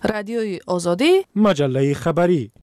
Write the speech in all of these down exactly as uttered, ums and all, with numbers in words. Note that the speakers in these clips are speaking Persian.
رادیوی آزادی، مجله خبری.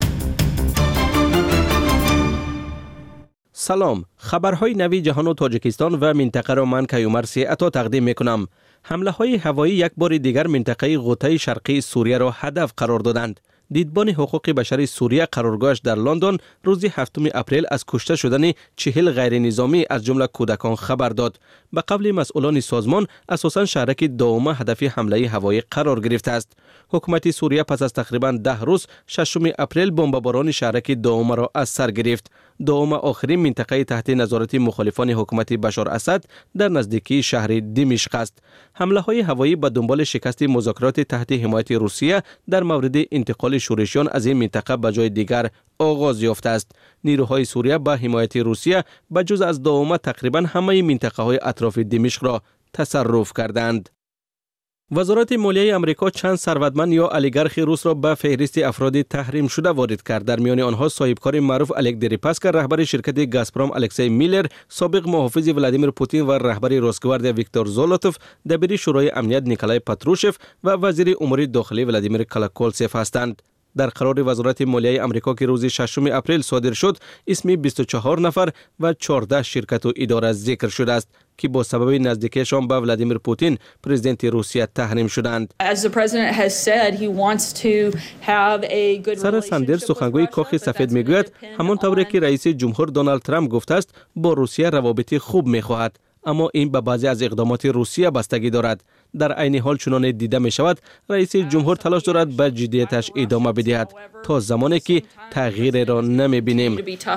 سلام، خبرهای نوی جهان و تاجیکستان و منطقه را من کیومر سیعتا تقدیم میکنم. حمله های هوایی یک بار دیگر منطقه غوطه شرقی سوریه را هدف قرار دادند. دیدبان حقوق بشری سوریه قرارگاهش در لندن روز هفتم اپریل از کشته شدن چهل غیر نظامی از جمله کودکان خبر داد. به قول مسئولان سازمان، اساساً شهرک داومه هدف حمله هوایی قرار گرفته است. حکومت سوریه پس از تقریباً ده روز ششم اپریل بمباران شهرک داومه را از سر گرفت. داومه آخرین منطقه تحت نظارت مخالفان حکومت بشار اسد در نزدیکی شهر دمشق است. حمله های هوایی به دنبال شکست مذاکرات تحت حمایت روسیه در مورد انتقال شورشیان از این منطقه به جای دیگر آغاز یافته است. نیروهای سوریه با حمایت روسیه به جز از داومه تقریبا همه منطقه های اطراف دمشق را تصرف کردند. وزارت مالیه آمریکا چند ثروتمند یا اولیگارخ روس را به فهرست افراد تحریم شده وارد کرد. در میان آنها صاحبکار معروف الک دریپاسکا، رهبر شرکت گازپروم الکسی میلر، سابق محافظ ولادیمیر پوتین و رهبر روسگواردیا ویکتور زولوتوف، دبیر شورای امنیت نیکولای پاتروشف و وزیر امور داخلی ولادیمیر کالاکولتسف هستند. در قرار وزارت مالیه آمریکا که روز ششم اپریل صادر شد، اسم بیست و چهار نفر و چهارده شرکت و اداره ذکر شده است که با سبب نزدیکیشان به ولادیمیر پوتین پرزیدنت روسیه تحریم شدند. سارا ساندرز، سخنگوی کاخ سفید، میگوید همانطوری که رئیس جمهور دونالد ترامپ گفته است با روسیه روابط خوب میخواهد، اما این به بعضی از اقدامات روسیه بستگی دارد. در عین حال چنان دیده می شود رئیس جمهور تلاش دارد به جدیتش ادامه بدهد تا زمانی که تغییر را نمی بینیم.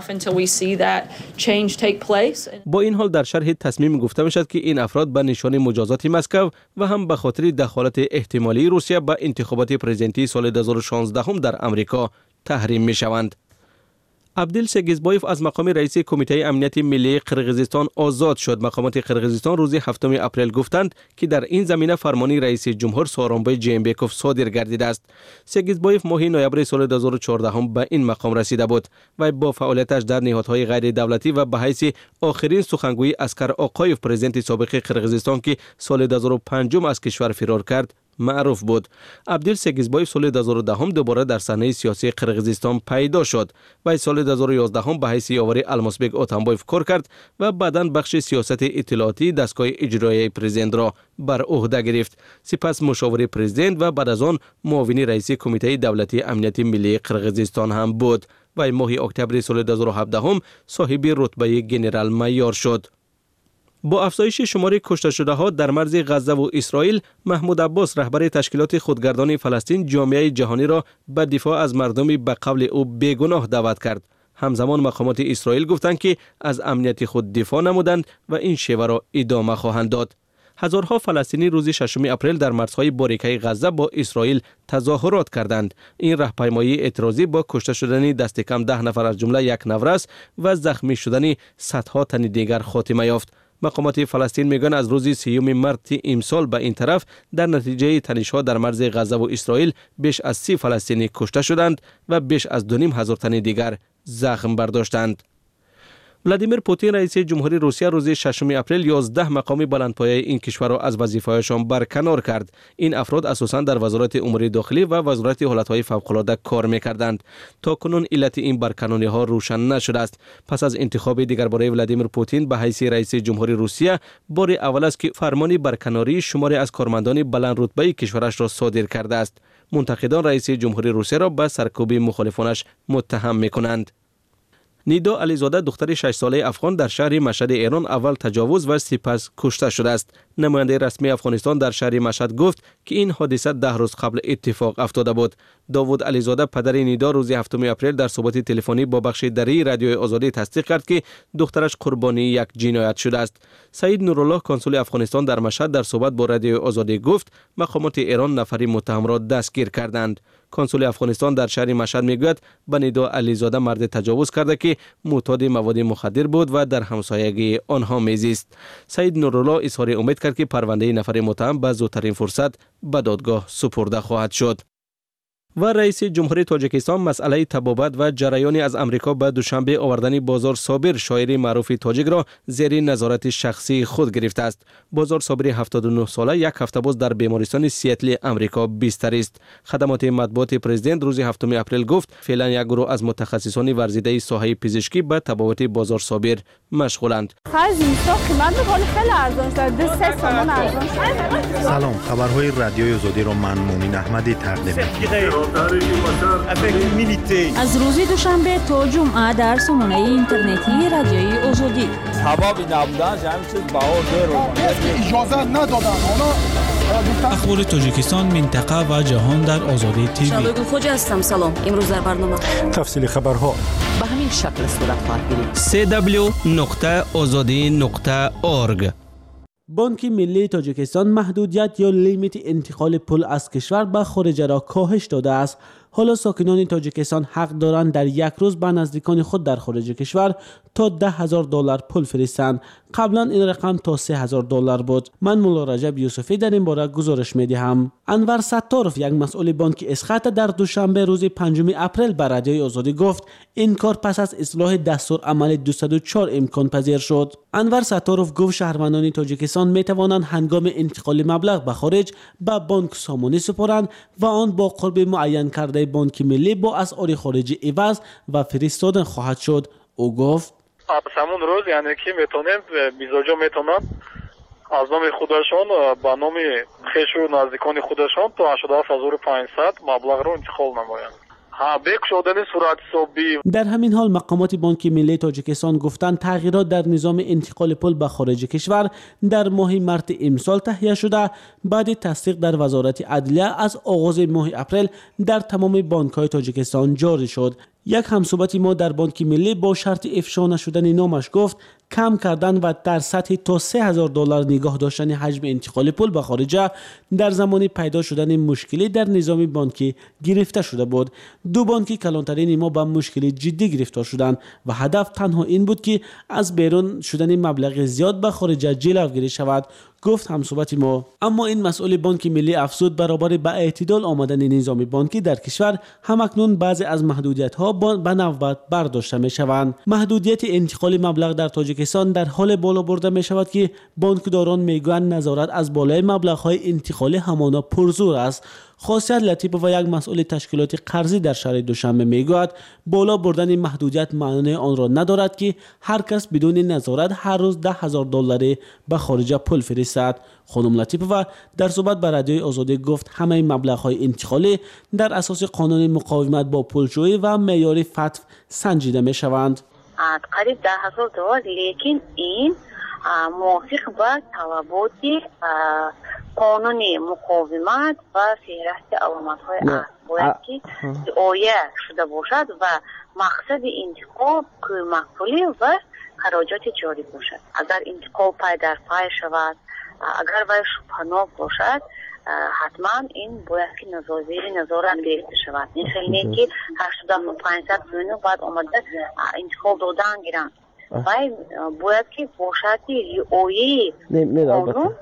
با این حال در شرح تصمیم گفته می شود که این افراد به نشان مجازات مسکو و هم به خاطر دخالت احتمالی روسیه به انتخابات پرزیدنتی سال دو هزار و شانزده در امریکا تحریم می شوند. عبدل سگیزبایف از مقام رئیس کمیته امنیت ملی قرقیزستان آزاد شد. مقامات قرقیزستان روز هفتم اپریل گفتند که در این زمینه فرمانی رئیس جمهور سورونبای جینبکوف صادر گردیده است. سگیزبایف ماه نوامبر سال دو هزار و چهارده به این مقام رسیده بود و با فعالیتش در نهادهای غیر دولتی و به حیث آخرین سخنگوی اسکر آقایف، پرزیدنت سابق قرقیزستان که سال دو هزار و پنج از کشور فرار کرد، معروف بود. عبدل سگیزبایف سال دو هزار و ده دوباره در صحنه سیاسی قرقیزستان پیدا شد و سال دو هزار و یازده به حیث یاور الماسبک اتنبایف کار کرد و بعداً بخش سیاست اطلاعاتی دستگاه اجرایی پرزیدنت را بر عهده گرفت. سپس مشاور پرزیدنت و بعد از آن معاون رئیس کمیته دولتی امنیت ملی قرقیزستان هم بود و ماه اکتبر سال دو هزار و هفده صاحب رتبه ژنرال مایور شد. با افزایش شمار کشته شده ها در مرز غزه و اسرائیل، محمود عباس، رهبر تشکیلات خودگردان فلسطین، جامعه جهانی را به دفاع از مردم به قول او بیگناه دعوت کرد. همزمان مقامات اسرائیل گفتند که از امنیت خود دفاع نمودند و این شیوه را ادامه خواهند داد. هزارها فلسطینی روز ششم اپریل در مرزهای باریکه غزه با اسرائیل تظاهرات کردند. این راهپیمایی اعتراضی با کشته شدن دست کم ده نفر از جمله یک نورس و زخمی شدن صدها تن دیگر خاتمه یافت. مقامات فلسطین میگن از روز سیوم مارس امسال به این طرف در نتیجه تنش‌ها در مرز غزه و اسرائیل بیش از سی فلسطینی کشته شدند و بیش از دو نیم هزار تن دیگر زخم برداشتند. ولادیمیر پوتین رئیس جمهوری روسیه روز ششم اپریل یازده مقام بلندپایه این کشور را از وظیفه‌هایشان برکنار کرد. این افراد اساساً در وزارت امور داخلی و وزارت حالت‌های فوق‌العاده کار می‌کردند. تا کنون علت این برکناری‌ها روشن نشده است. پس از انتخاب دیگرباره ولادیمیر پوتین به حیث رئیس جمهوری روسیه، بار اول است که فرمان برکناری شماری از کارمندان بلند رتبه کشورش را صادر کرده است. منتقدان رئیس جمهوری روسیه را به سرکوبی مخالفانش متهم می‌کنند. نیدا علیزاده، دختر شش ساله افغان، در شهر مشهد ایران اول تجاوز و سپس کشته شده است. نماینده رسمی افغانستان در شهر مشهد گفت که این حادثه ده روز قبل اتفاق افتاده بود. داوود علیزاده، پدر نیدا، روز هفتم اپریل در صحبت تلفنی با بخش دری رادیوی آزادی تصدیق کرد که دخترش قربانی یک جنایت شده است. سعید نورالله، کنسول افغانستان در مشهد، در صحبت با رادیوی آزادی گفت مقامات ایران نفری متهم را دستگیر کردند. کنسول افغانستان در شهر مشهد میگوید به نیدا علیزاده مرد تجاوز کرده که معتاد مواد مخدر بود و در همسایگی آنها میزیست. سعید نورالله اظهار امید کرد که پرونده نفر متهم به زودترین فرصت به دادگاه سپرده خواهد شد. و رئیس جمهوری تاجیکستان مسئله تبابت و جریانی از امریکا به دوشنبه آوردن بازار صابر شاعر معروف تاجیک را زیر نظارت شخصی خود گرفته است. بازار صابر هفتاد و نه ساله یک هفته باز در بیمارستان سیاتل امریکا بستری است. خدمات مطبوعات پرزیدنت روز هفتم اپریل گفت فعلا یک گروه از متخصصان ورزیده ساحه پزشکی به تبابت بازار صابر مشغولند. سلام، خبرهای رادیوی آزادی را من مومن احمدی تقدیم می‌کنم. از روز دوشنبه تا جمعه در سامانه اینترنتی رادیوی آزادی. سببی نبودن همین چیز بهار داره. اجازه ندادن. اخبار تاجیکستان، منطقه و جهان در آزادی تیوی. شبگیر خوجا هستم. سلام. امروز در برنامه تفصیل خبرها به همین شکل صورت خواهد گرفت. سی دبلیو نقطه آزادی نقطه اورگ. بانک ملی تاجیکستان محدودیت یا لیمیت انتقال پول از کشور به خارج را کاهش داده است. حالا ساکنان تاجیکستان حق دارند در یک روز به نزدیکان خود در خارج کشور تا ده هزار دلار پول فرستند. قبلا این رقم تا سه هزار دلار بود. من مولا رجب یوسفی در این باره گزارش میدهم. انور ستارف، یک مسئول بانک اسخط، در دوشنبه روز پنجم اپریل به رادیوی آزادی گفت این کار پس از اصلاح دستور عمل دویست و چهار امکان پذیر شد. انور ستارف گفت شهروندان تاجیکستان می توانند هنگام انتقال مبلغ به خارج به بانک سامانه سپارند و آن با قرب معین کرده بانک ملی با اسعار خارجی عوض و فرستادن خواهد شد. او گفت از همون روز یعنی که میتونیم بیزاجا میتونن از نام خودشان با نام خیش و نزدیکان خودشان تا هشتاد و هفت هزار و پانصد مبلغ رو انتقال نمایند. در همین حال مقامات بانک ملی تاجیکستان گفتند تغییرات در نظام انتقال پول به خارج کشور در ماه مارس امسال تهیه شده بعد تصدیق در وزارت عدلیه از آغاز ماه اپریل در تمام بانک‌های تاجیکستان جاری شد. یک همصحبت ما در بانک ملی با شرط افشا نشدن نامش گفت کم کردن و در سطح تا سه هزار دلار نگاه داشتن حجم انتقال پول به خارج در زمان پیدا شدن مشکلی در نظام بانکی گرفته شده بود. دو بانکی کلانترین ما به مشکلی جدی گرفتار شدند و هدف تنها این بود که از بیرون شدن مبلغ زیاد به خارج جلوگیری شود، گفت همصحبت ما. اما این مسئول بانک ملی افزود برابر با اعتدال آمدن نظام بانکی در کشور همکنون بعضی از محدودیت ها به نوبت برداشته می شوند. محدودیت انتقال مبلغ در تاجیکستان در حال بالا برده می شود که بانکداران می گویند نظارت از بالای مبلغ های انتقالی همانا پرزور است. خاصیت لطیف و یک مسئول تشکیلات قرضی در شهر دوشنبه میگوید بالا بردن محدودیت معنی آن را ندارد که هر کس بدون نظارت هر روز ده هزار دلاری به خارج پول فرستد. خانم لطیفه در صحبت با رادیوی آزادی گفت همه مبلغ‌های انتقالی در اساس قانون مقاومت با پولشویی و معیار فتو سنجیده می‌شوند. قریب ده هزار دلار، لیکن این موافق با طلبات قانون مقاومت و فهرست علامت‌های است باید که رعایت شده باشد و مقصد انتقال کمک پولی و خراجات جاری باشد. اگر انتقال پای در پای شود، اگر وی شبهناک باشد، حتما این باید که نظازیر نظارت گرفته شود. این خیلی که هشتاد و پانصد میلیون بعد آمده انتقال دادن گیرند. وی باید که باشد که رعایت قانون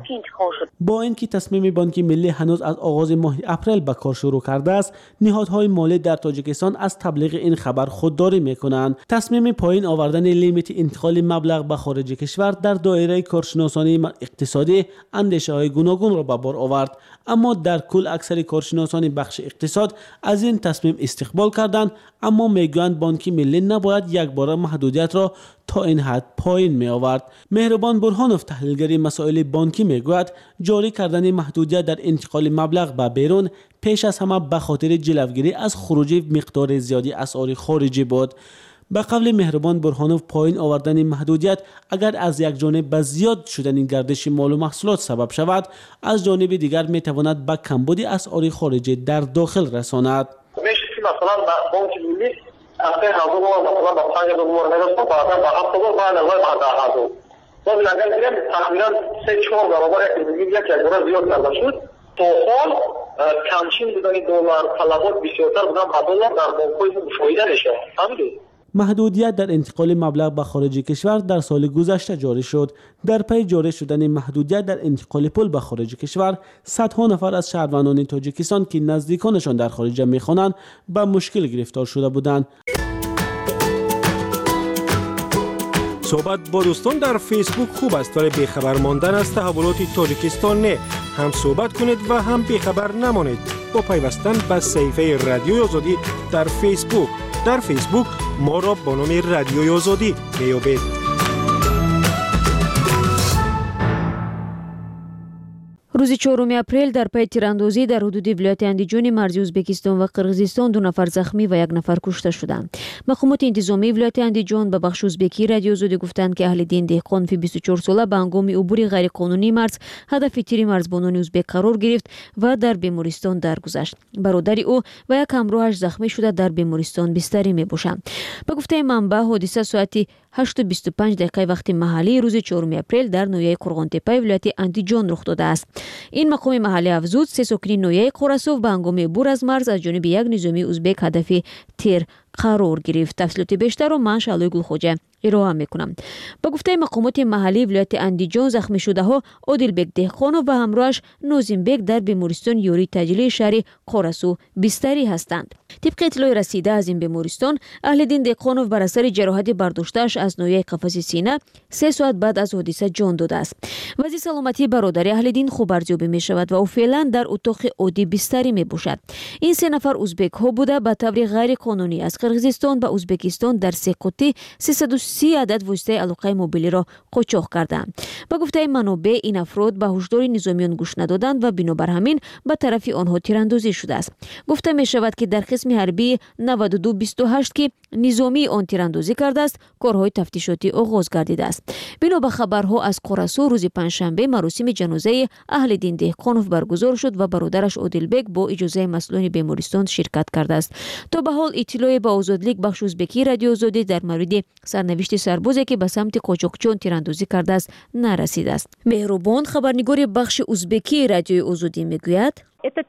با اینکه تصمیم بانک ملی هنوز از آغاز ماه اپریل به کار شروع کرده است، نهادهای مالی در تاجیکستان از تبلیغ این خبر خودداری میکنند. تصمیم پایین آوردن لیمیت انتقال مبلغ به خارج کشور در دایره کارشناسان اقتصادی اندیشه های گوناگون را به بار آورد، اما در کل اکثر کارشناسان بخش اقتصاد از این تصمیم استقبال کردند، اما میگویند بانک ملی نباید یک بار محدودیت را تا این حد پایین می آورد. مهربان برهانوف، تحلیلگر مسائل بانکی، میگوید جاری کردن محدودیت در انتقال مبلغ به بیرون پیش از همه به خاطر جلوگیری از خروج مقدار زیادی اسعار خارجی بود. به قول مهربان برهانوف پایین آوردن محدودیت اگر از یک جانب به زیاد شدن گردش مال و محصولات سبب شود، از جانب دیگر می تواند به کمبود اسعار خارجی در داخل رساند. مثلا بانک ملی اصلا هزار مثلا با پنج هزار میرسه بعدا با هفت هزار بعد از بعد هزار باز اگر دیگه تقریبا سه چهار برابر یک یک برابر زیاد کرده شد. تا حال کمچین بودن دلار طلبات بسیارتر بودن به دلار در بانک‌های مشاهده میشه. همین محدودیت در انتقال مبلغ به خارج کشور در سال گذشته جاری شد. در پی جاری شدن محدودیت در انتقال پول به خارج کشور، صدها نفر از شهروندان تاجیکستان که نزدیکانشان در خارج میخوانند به مشکل گرفتار شده بودند. صحبت با دوستان در فیسبوک خوب است، ولی بیخبر ماندن از تحولات تاجیکستان نه. هم صحبت کنید و هم بیخبر نمانید با پیوستن به صفحه رادیوی آزادی در فیسبوک. در فیسبوک ما را با نام رادیوی آزادی بیابید. روز چهارم اپریل در پی تیراندازی در حدود ولایت اندیجان مرزی ازبکستان و قرقیزستان دو نفر زخمی و یک نفر کشته شدند. مقامات انتظامی ولایت اندیجان به بخش ازبکی رادیو آزادی گفتند که اهل دین دهقان فی بیست و چهار ساله به هنگام عبور غیرقانونی مرز هدف تیر مرزبانان ازبک قرار گرفت و در بیمارستان درگذشت. برادر او و یک همراهش زخمی شده در بیمارستان بستری میباشند. به گفته منبع حادثه ساعت هشت و بیست و پنج دقیقه وقت محلی روز چهارم اپریل در نویه قرغانتپه ولایت اندیجان رخ داده است. این مقام محلی افزود سه ساکنین نویه قرسوف به هنگام عبور از مرز از جانب یک نظامی ازبک هدف تیر قرار گرفت. تفصیلات بیشتر را من شعله گلخوجه ارائه میکنم. با گفته مقامات محلی ولایت اندیجان زخمی شده ها عادلبک دهقانov و همراهش نوزیمبک در بیمارستان یوری تجلی شهر قرسو بستری هستند. طبق اطلاع رسیده از این بیمارستان، اهل دین دهقانov بر اثر جراحت برداشته‌اش از ناحیه قفس سینه سه ساعت بعد از حادثه جان داده است. وضع سلامتی برادر اهل دین خوب ارزیابی می شود و او فعلا در اتاق عادی بستری می باشد. این سه نفر ازبک ها بوده به طور غیر قانونی از قرقیزستان به ازبکستان در سه قطی سیصد و سی عدد واسطه علاقه موبیلی را قاچاق کردند. با گفته منابع این افراد به هشدار نظامیان گوش ندادند و بنابر همین به طرف آنها تیراندازی شده است. گفته می شود که در قسم حربی نود و دو بیست و هشت که نظامی آن تیراندازی کرده است، کارهای تفتیشاتی آغاز گردیده است. بنا به خبرها از قرسو روز پنجشنبه مراسم جنازه اهل دین دهقانov برگزار شد و برادرش عادلبک با اجازه مسئولان بیمارستان شرکت کرده است. تا به حال اطلاعی به آزادلیک بخش ازبکی رادیو آزادی در مورد سرنوشت سربازی که به سمت قاچاقچیان تیراندازی کرده است نرسیده است. مهربان خبرنگار بخش ازبکی رادیو آزادی میگوید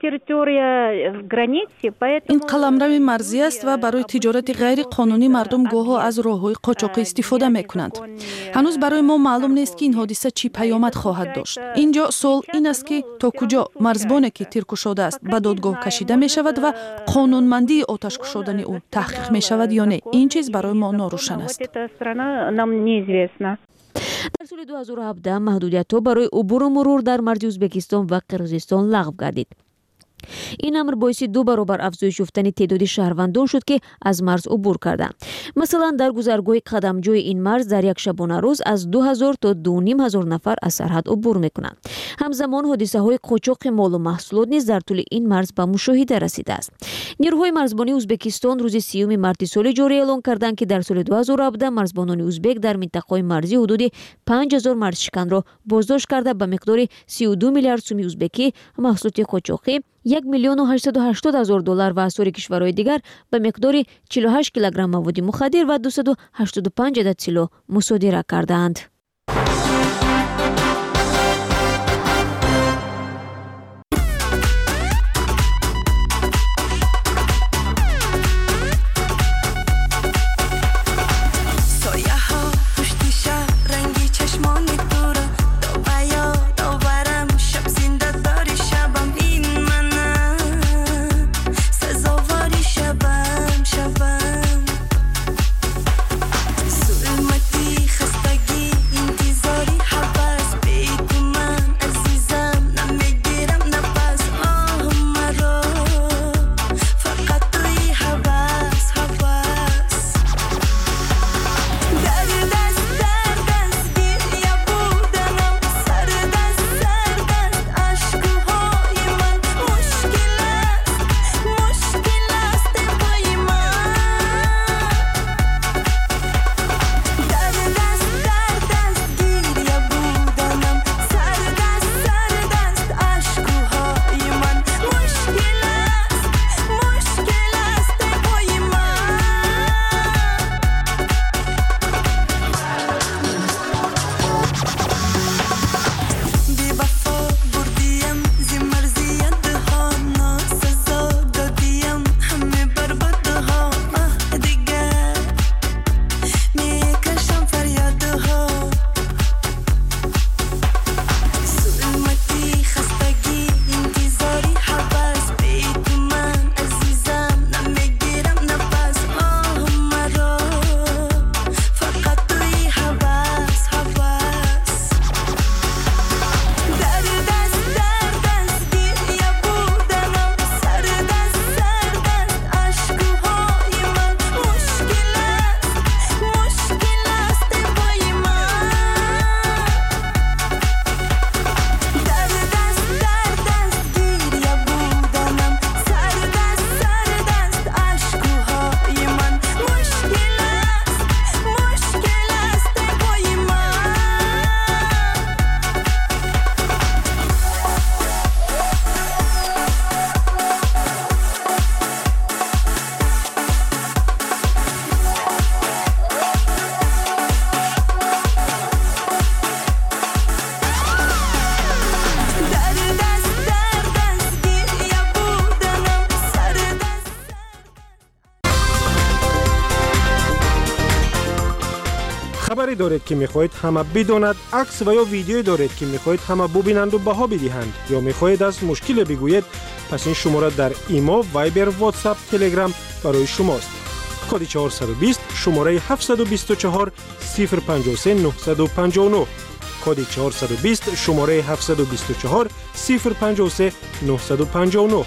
این قلمرو مرزی است و برای تجارت غیر قانونی مردم گاه‌ها از راه‌های قاچاقی استفاده می‌کنند. هنوز برای ما معلوم نیست که این حادثه چی پیامد خواهد داشت. اینجا سوال این است که تا کجا مرزبانی که تیر گشوده است به دادگاه کشیده می‌شود و قانونمندی آتش گشودن او تحقیق می‌شود یا نه. این چیز برای ما ناروشن است. در سال دو هزار و هفده محدودیت‌ها برای عبور و مرور در مرز ازبکستان و قرقیزستان لغو گردید. این امر باعث دو برابر افزایش یافتن تعداد شهروندان شد که از مرز عبور کردند. مثلا در گذرگاه قدمجوی این مرز در یک شبانه روز از دو هزار تا دو و نیم هزار نفر از سرحد عبور میکنند. همزمان حادثه‌های قاچاق مال و محصولات نیز در طول این مرز به مشاهده رسیده است. نیروهای مرزبانی ازبکستان روز سیوم مارس سال جاری اعلام کردند که در سال دو هزار و هفده مرزبانان ازبک در منطقه مرزی حدود پنج هزار مرزشکن را بازداشت کرده به مقدار سی و دو میلیارد سوم ازبکی محصولات قاچاقی، یک میلیون و هشتصد و هشتاد هزار دلار و اسعار کشورهای دیگر به مقدار چهل و هشت کیلوگرم مواد مخدر و دویست و هشتاد و پنج عدد سلاح مصادره کردند. خبری دارید که میخواهید همه بداند، عکس و یا ویدیو دارید که میخواهید همه ببینند و بها بدهند یا میخواهید از مشکل بگویید، پس این شماره در ایمو، وایبر، واتساپ، تلگرام برای شماست. کد چهارصد و بیست شماره هفتصد و بیست و چهار صفر پنجاه و سه نهصد و پنجاه و نه. کد چهارصد و بیست شماره هفتصد و بیست و چهار صفر پنجاه و سه نهصد و پنجاه و نه.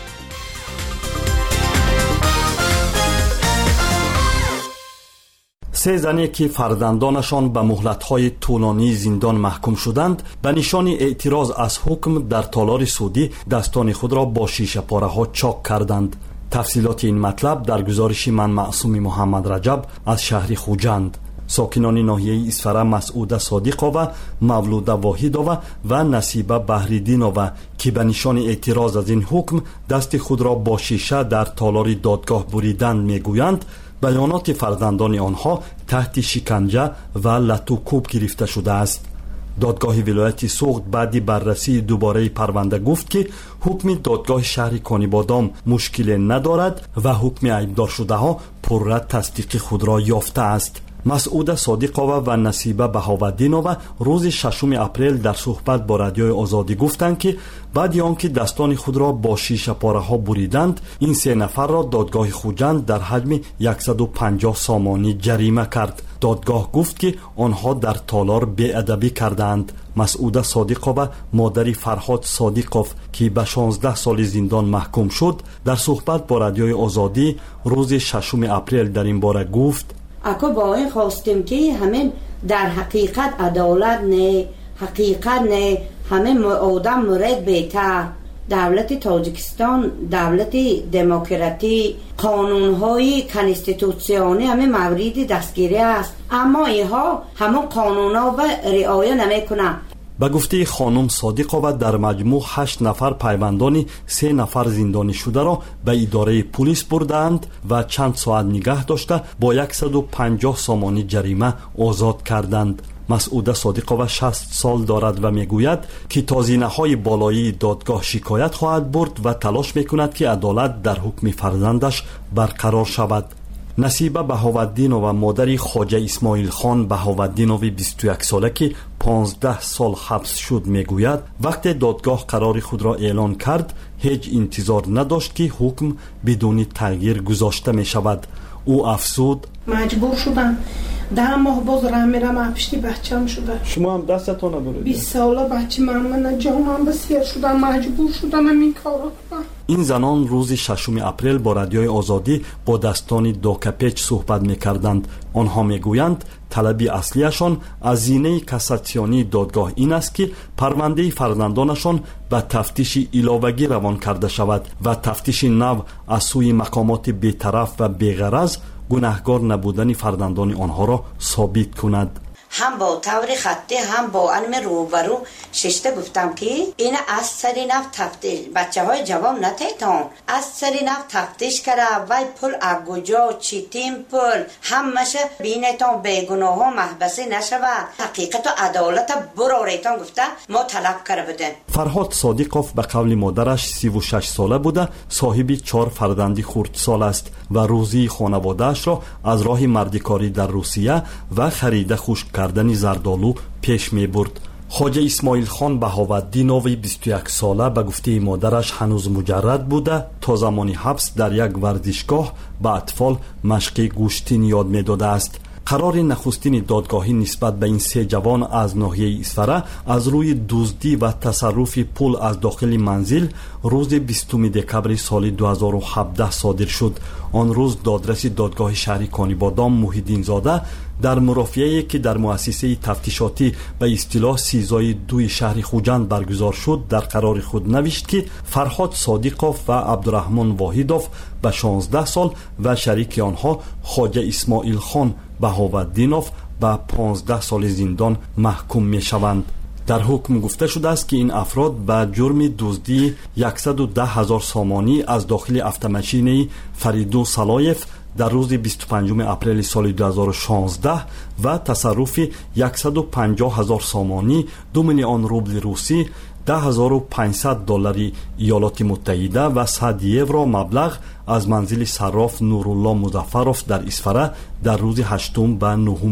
سه زنی که فرزندانشان به مهلت‌های طولانی زندان محکوم شدند، به نشان اعتراض از حکم در تالار سعودی دستان خود را با شیشه پاره‌ها چاک کردند. تفصیلات این مطلب در گزارش من معصوم محمد رجب از شهر خوجند. ساکنان ناحیه اسفره مسعود صادقова، مولود واحدova و نصیبه بهریدینova که به نشان اعتراض از این حکم دست خود را با شیشه در تالار دادگاه بریدند میگویند بیانات فرزندان آنها تحت شکنجه و لطوکوب گرفته شده است. دادگاه ولایت سوخت بعد بررسی دوباره پرونده گفت که حکم دادگاه شهر کانیبادام مشکل ندارد و حکم عیبدار شده ها پررد تصدیق خود را یافته است. مسعود صادقова و نصیبه بهاودینova روز ششم اپریل در صحبت با رادیوی آزادی گفتند که بعد آنکه دستان خود را با شیشه پاره ها بریدند، این سه نفر را دادگاه خوجند در حجم صد و پنجاه سامانی جریمه کرد. دادگاه گفت که آنها در تالار بی‌ادبی کردند. مسعود صادقova مادر فرهاد صادقov که به شانزده سال زندان محکوم شد در صحبت با رادیوی آزادی روز ششم اپریل در این باره گفت: اکو با این خواستیم که همین در حقیقت عدالت نه، حقیقت نه، همه آدم مورد بیتر. دولت تاجیکستان دولت دموکراتی، قانونهای کنستیتوسیونی همه مورد دستگیری است، اما اینها همون قانونها و رعایت نمیکنند. به گفته خانم صادقова در مجموع هشت نفر پیوندان سه نفر زندانی شده را به اداره پلیس بردند و چند ساعت نگه داشته با صد و پنجاه سامانی جریمه آزاد کردند. مسعود صادقova شصت سال دارد و میگوید که تا زینه‌های بالایی دادگاه شکایت خواهد برد و تلاش میکند که عدالت در حکم فرزندش برقرار شود. نصیبه بهاودینova و مادر خواجه اسماعیل خان بهاودینوی بیست و یک ساله که پانزده سال حبس شد میگوید وقتی دادگاه قرار خود را اعلان کرد هیچ انتظار نداشت که حکم بدون تغییر گذاشته می شود. او افزود: مجبور شدم ده ماه باز راه میرم اپشتی بچم شده. شما هم دستتون نبرید؟ بیست ساله بچه من من جانم بسیر شدم، مجبور شدم این کار کنم. این زنان روز ششم اپریل با رادیوی آزادی با دستان دوکپچ صحبت میکردند. آنها میگویند طلب اصلیشان از زینه کاساسیونی دادگاه این است که پرونده فرزندانشان به تفتیش علاوگی روان کرده شود و تفتیش نو از سوی مقامات بی‌طرف و بی‌غرض گناهکار نبودن فرزندان آنها را ثابت کند. هم با طور خطی هم با علم روبرو ششته گفتم که این از سری نفت تفتیش بچه های جواب نتیتون از سری نفت تفتیش کرده وی پل اگوجا چیتیم پل همشه بینتون بیگناه ها محبسی نشود، حقیقت و عدالت براریتون گفته ما طلب کرده بودن. فرهاد صادقov به قول مادرش سی و شش ساله بوده، صاحب چهار فرزند خردسال است و روزی خانواده‌اش را از راه مردکاری در روسیه و خرید خشک کردن زردالو پیش می برد. خواجه اسماعیل خان بهاودینوی بیست و یک ساله به گفته مادرش هنوز مجرد بوده تا زمانی حبس در یک ورزشگاه به اطفال مشق گوشتین یاد می داده است. قرار نخستین دادگاهی نسبت به این سه جوان از ناحیه اسفره از روی دزدی و تصرف پول از داخل منزل روز بیستم دکبر سال دو هزار و هفده صادر شد. آن روز دادرس دادگاه شهر کانیبادام محیدین زاده در مرافعه‌ای که در مؤسسه تفتیشاتی به اصطلاح سیزای دوی شهر خوجند برگزار شد در قرار خود نوشت که فرهاد صادقov و عبدالرحمن واحدov به شانزده سال و شریک آنها خواجه اسماعیل خان بهاودینov به پانزده سال زندان محکوم می شوند. در حکم گفته شده است که این افراد به جرم دزدی صد و ده هزار سامانی از داخل افت-ماشین فریدون سلایف در روز بیست و پنجم اپریل سال دو هزار و شانزده و تصرف صد و پنجاه هزار سامانی دو میلیون روبل روسی ده هزار و پانصد دلار ایالات متحده و صد یورو مبلغ از منزل صراف نورالله مظفروف در اسفره در روز هشتم به نهم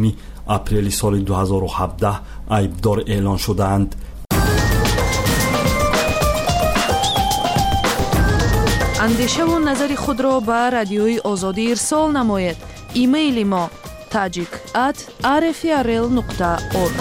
اپریل سال دو هزار و هفده عیبدار اعلان شدند. اندیشه و نظر خود را به رادیوی آزادی ارسال نماید. ایمیل ما tajik at r f r l نقطه org.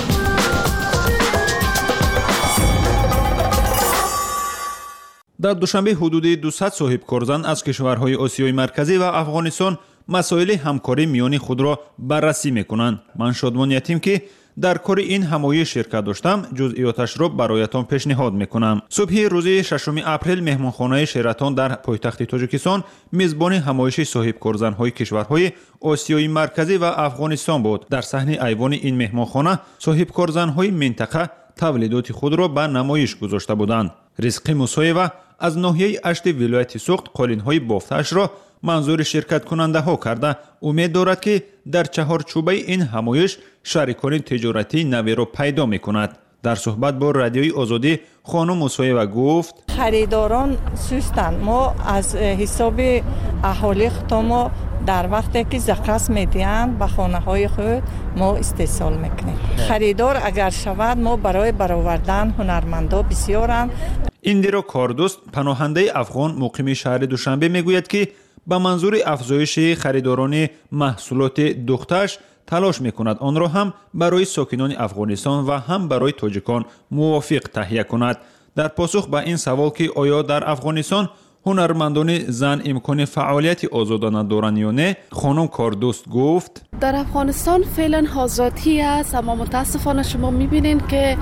در دوشنبه حدود دویست صاحب کارزن از کشورهای آسیای مرکزی و افغانستان مسائل همکاری میانی خود را بررسی میکنند. من شادمان یتیم که در کار این همایش شرکت داشتم، جزئیاتش را برایتان پیشنهاد میکنم. صبح روز ششم اپریل مهمانخانه شراتون در پایتخت تاجیکستان میزبان همایش صاحب کارزن‌های کشورهای آسیای مرکزی و افغانستان بود. در صحن ایوان این مهمانخانه صاحب کارزن‌های منطقه تولیدات خود را به نمایش گذاشته بودند. رزق موسیوا از ناحیه اشت ولایت سوخت قالین‌های بافته‌اش را منظور شرکت کننده ها کرده امید دارد که در چهارچوبه این همایش شریکان تجارتی نوی را پیدا می کند. در صحبت با رادیوی آزادی خانم موسیوا گفت خریداران سوستند. ما از حساب اهالی خودم در وقتی که زخص میدهند به خانه های خود ما استحصال میکنیم. خریدار اگر شود ما برای برآوردن هنرمندا بسیارند. ایندیرا کاردوست پناهنده افغان مقیم شهر دوشنبه میگوید که به منظور افزایش خریداران محصولات دخترش تلاش میکند آن را هم برای ساکنان افغانستان و هم برای تاجیکان موافق تهیه کند. در پاسخ به این سوال که آیا در افغانستان هنرمندان زن امکان فعالیت آزادانه دارند یا نه، خانم کاردوست گفت در افغانستان فعلا آزادی است، اما متاسفانه شما میبینید که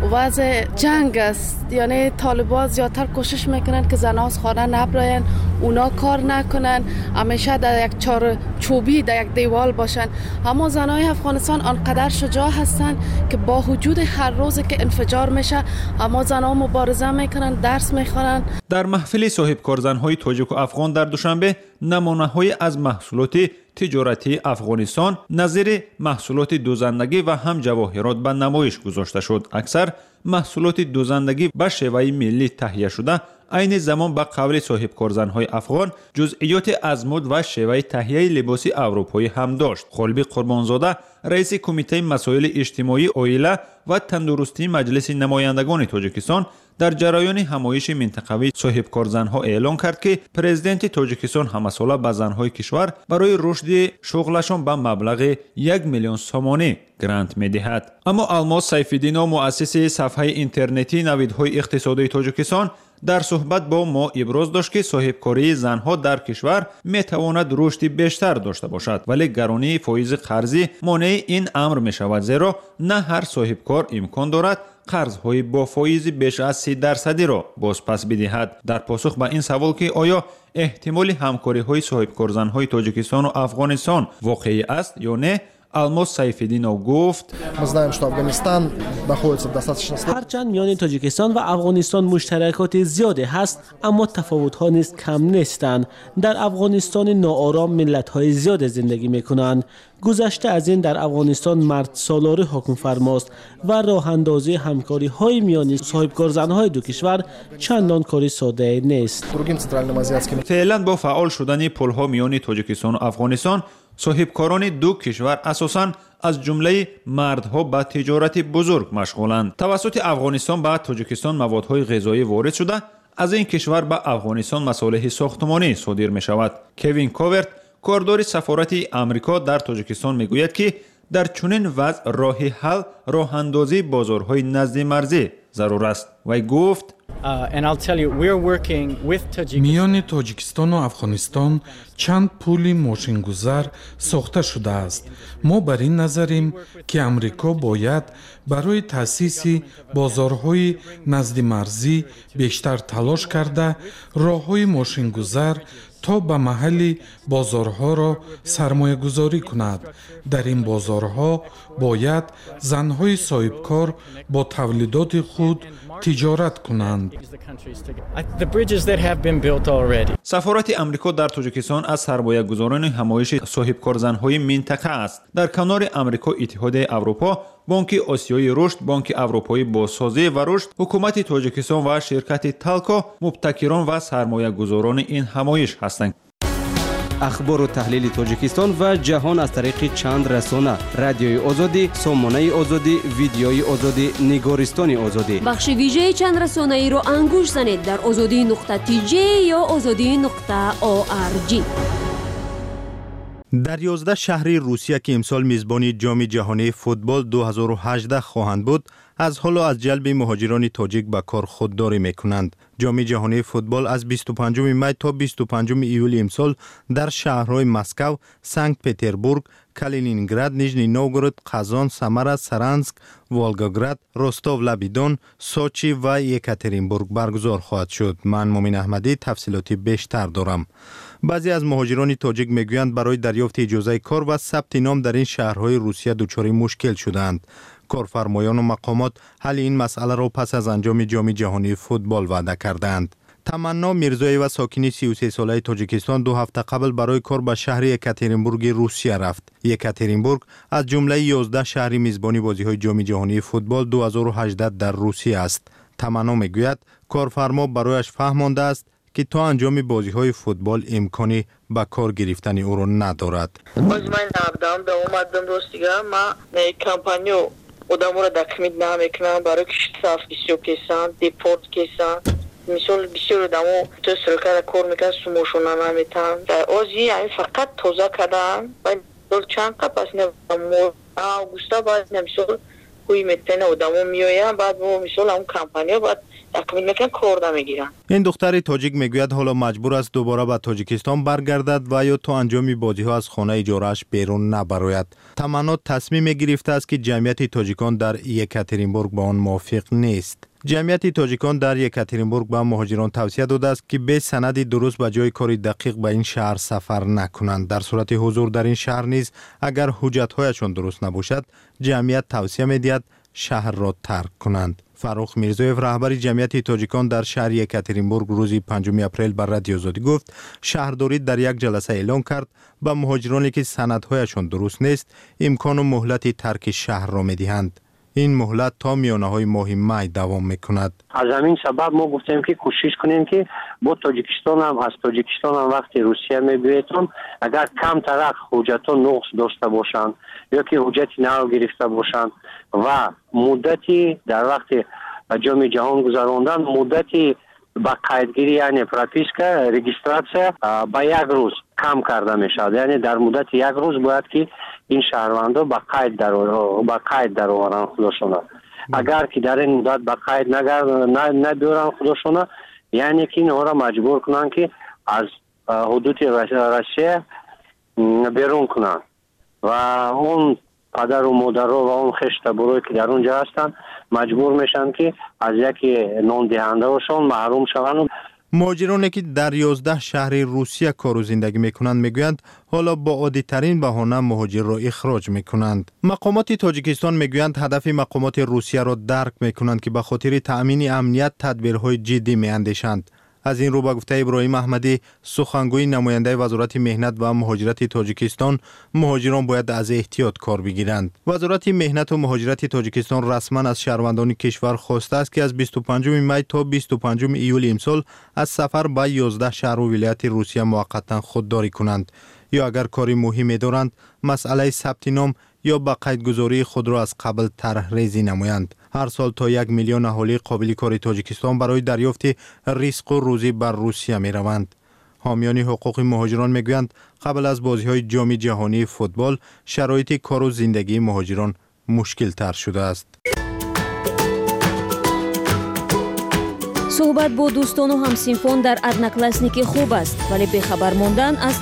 وضع جنگ است. یعنی طالبان زیادتر کوشش میکنند که زنها از خانه نبراین، اونا کار نکنن، همیشه در یک چار چوبی در یک دیوال باشن. اما زنهای افغانستان آنقدر شجاع هستند که با وجود هر روزی که انفجار میشه اما زنها مبارزه میکنن، درس میخوانن. در محفل صاحب کارزن‌های تاجیک و افغان در دوشنبه نمونه‌های از محصولات تجارتی افغانستان نظیر محصولات دوزندگی و هم جواهرات به نمایش گذاشته شد. اکثر محصولات دوزندگی به شیوه ملی تهیه شده عین زمان به قول صاحب کارزن‌های افغان جزئیات از مد و شیوه تهیه لباس اروپایی هم داشت. خالبی قربانزاده رئیس کمیته مسائل اجتماعی، عائله و تندرستی مجلس نمایندگان تاجیکستان در جریان همایش منطقوی صاحب کارزن‌ها اعلام کرد که پرزیدنت تاجیکستان همساله به زن‌های کشور برای رشد شغلشان به مبلغ یک میلیون سومانی گرانت می‌دهد. اما الماس سیف‌الدین، مؤسس صفحه اینترنتی نویدهای اقتصادی تاجیکستان، در صحبت با ما ابراز داشت که صاحبکاری زنها در کشور میتواند رشد بیشتر داشته باشد، ولی گرانی فایز قرضی مانع این امر می شود، زیرا نه هر صاحبکار امکان دارد قرضهای با فایز بیش از سی درصدی را بازپس بدهد. در پاسخ به این سوال که آیا احتمال همکاری های صاحبکار زنهای تاجیکستان و افغانستان واقعی است یا نه، الماس سیف‌الدینov گفت هرچند میان تاجیکستان و افغانستان مشترکات زیادی هست، اما تفاوت‌ها نیز کم نیستند. در افغانستان ناآرام ملت‌های زیاد زندگی می‌کنند. گذشته از این در افغانستان مرد سالار حکم فرماست و راه اندازی همکاری های میان صاحبکار زنهای دو کشور چندان کاری ساده نیست. فعلا با فعال شدن پل‌ها میان تاجیکستان و افغانستان، صاحبکاران دو کشور اساساً از جمله مردها به تجارت بزرگ مشغولند. توسط افغانستان به تاجیکستان موادهای غذایی وارد شده، از این کشور به افغانستان مصالح ساختمانی صادر می شود. کوین کاورت، کاردار سفارت امریکا در تاجیکستان میگوید که در چنین وضع راه حل راه اندازی بازارهای نزد مرزی ضرور است. وی گفت میان تاجیکستان و افغانستان چند پل ماشینگذار ساخته شده است. ما بر این نظریم که امریکا باید برای تأسیس بازارهای نزد مرزی بیشتر تلاش کرده راههای ماشینگذار تا به محل بازارها را سرمایه گذاری کند. در این بازارها باید زنهای صاحبکار با تولیدات خود تجارت کنند. سفارت امریکا در تاجیکستان از سرمایه گذاران همایش صاحبکار زنهای منطقه است. در کنار امریکا، اتحاد اروپا، بانک آسیایی رشد، بانک اروپایی بازسازی و رشد، حکومت تاجیکستان و شرکت تالکو مبتکران و سرمایه گذاران این همایش هستند. اخبار و تحلیل تاجیکستان و جهان از طریق چند رسانه: رادیوی آزادی، سامانه آزادی، ویدیوی آزادی، نگارستان آزادی. بخش ویژه چند رسانه ای رو انگوش زنید در آزادی نقطه تی جی یا آزادی نقطه او آر جی. در یازده شهر روسیه که امسال میزبانی جام جهانی فوتبال دو هزار و هجده خواهند بود، از حال و از جلب مهاجران تاجیک به کار خودداری میکنند. جام جهانی فوتبال از بیست و پنجم می تا بیست و پنجم ایول امسال در شهرهای مسکو، سنت پتربورگ، کالینینگراد، نیژنی نوگورود، قزان، سمرا، سارانسک، ولگاگراد، روستوو لبیدون، سوچی و یکاترینبورگ برگزار خواهد شد. من مومن احمدی تفصیلاتی بیشتر دارم. بعضی از مهاجران تاجیک میگویند برای دریافت اجازه کار و ثبت نام در این شهرهای روسیه دچار مشکل شدند. کارفرمایان و مقامات حل این مسئله را پس از انجام جام جهانی فوتبال وعده کردند. تمنا میرزایی و ساکنی سی و سه ساله تاجیکستان دو هفته قبل برای کار به شهر یکاترینبورگ روسیه رفت. یکاترینبورگ از جمله یازده شهر میزبانی بازی‌های جام جهانی فوتبال دو هزار و هجده در روسیه است. تمنا میگوید کارفرما برایش فهمانده است که تا انجام بازی‌های فوتبال امکانی به کار گرفتن او را ندارد. باز من نبودم به اومدم دوستیگه ما کمپانیو odamı da takmid namekna barok staff istiyor kesan deport kesan misal bisyor adamı tösrükara kor mekan sumoshona nametan da ozi yani fakat toza kadan ben dol çanka pasne mo augusta baz ne misal kuymetene odamı miyoya bad mo misal am kampanya bad takmid mekan kor da megiran. این دختر تاجیک میگوید حالا مجبور است دوباره به تاجیکستان برگردد و یا تا انجام بازی‌ها از خانه اجاره‌اش بیرون نبراید. تمنا تصمیم گرفته است که جمعیت تاجیکان در یکاترینبورگ با آن موافق نیست. جمعیت تاجیکان در یکاترینبورگ به مهاجران توصیه داده است که به سند درست به جای کاری دقیق به این شهر سفر نکنند. در صورت حضور در این شهر نیز اگر حجت‌هایشان درست نباشد، جمعیت توصیه می‌دهد شهر را ترک کنند. فاروق میرزایف رهبر جمعیت تاجیکان در شهر یکاترینبورگ روز پنجم اپریل بر رادیو آزادی گفت شهرداری در یک جلسه اعلام کرد به مهاجرانی که سندهایشان درست نیست امکان و مهلت ترک شهر را می‌دهند. این مهلت تا میانه‌های ماه می دوام می‌کند. از همین سبب ما گفتیم که کوشش کنیم که با تاجیکستان هم از تاجیکستان هم وقتی روسیه می‌بیاییم اگر کم طرف حجت نقص داشته باشند یا که حجت نو گرفته باشند و مدتی در وقت جام جهان گذراندن مدتی با قیدگیری یعنی پروپیسکا رجیستراسیا با یک روز کم کرده میشد. یعنی در مدت یک روز باید که این شهروندان با قید در با قید در آورن خودشون. اگر که در این مدت با قید نبیارن خودشون یعنی که اینها را مجبور کنن که از حدود روسیه بیرون کنن و اون پدر و مادر و اون خشت بروی که در اونجا هستن مجبور میشن که از یکی نان دهنده هاشون محروم شوند. مهاجرانی که در یازده شهر روسیه کار و زندگی میکنند میگویند حالا با عادی ترین بهانه مهاجر را اخراج میکنند. مقامات تاجیکستان میگویند هدف مقامات روسیه را درک میکنند که به خاطر تأمین امنیت تدبیرهای جدی میاندیشند. از این رو با گفته ابراهیم احمدی سخنگوی نماینده وزارت مهنت و مهاجرت تاجیکستان مهاجران باید از احتیاط کار بگیرند. وزارت مهنت و مهاجرت تاجیکستان رسما از شهروندان کشور خواسته است که از بیست و پنجم می تا بیست و پنجم ایول امسال از سفر به یازده شهر و ولایت روسیه موقتا خودداری کنند یا اگر کاری مهمی دارند مسئله ثبت نام یا با قیدگذاری خود را از قبل طرح ریزی نمایند. هر سال تا یک میلیون اهالی قابل کار تاجیکستان برای دریافت ریسک و روزی بر روسیه می روند. حامیان حقوق مهاجران می گویند قبل از بازی های جام جهانی فوتبال شرایط کار و زندگی مهاجران مشکل تر شده است. صحبت با دوستان و همسینفان در ادناکلاسنیک خوب است ولی به خبر ماندن از